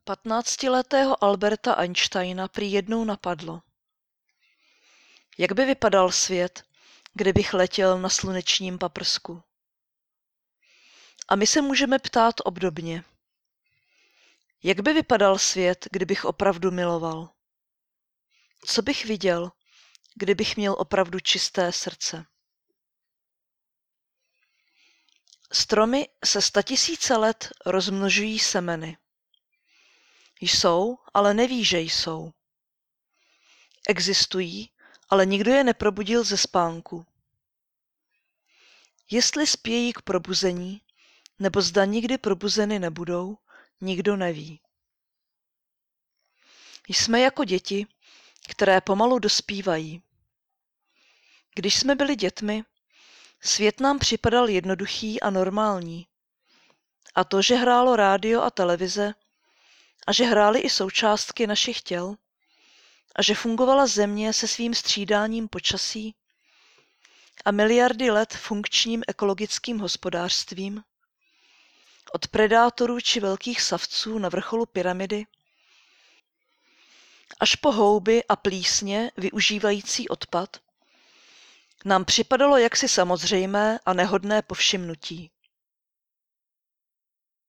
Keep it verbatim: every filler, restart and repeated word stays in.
Patnáctiletého Alberta Einsteina prý jednou napadlo: jak by vypadal svět, kdybych letěl na slunečním paprsku? A my se můžeme ptát obdobně: jak by vypadal svět, kdybych opravdu miloval? Co bych viděl, kdybych měl opravdu čisté srdce? Stromy se statisíce let rozmnožují semeny. Jsou, ale neví, že jsou. Existují, ale nikdo je neprobudil ze spánku. Jestli spějí k probuzení, nebo zda nikdy probuzeny nebudou, nikdo neví. Jsme jako děti, které pomalu dospívají. Když jsme byli dětmi, svět nám připadal jednoduchý a normální. A to, že hrálo rádio a televize, a že hrály i součástky našich těl, a že fungovala Země se svým střídáním počasí a miliardy let funkčním ekologickým hospodářstvím, od predátorů či velkých savců na vrcholu pyramidy, až po houby a plísně využívající odpad, nám připadalo jaksi samozřejmé a nehodné povšimnutí.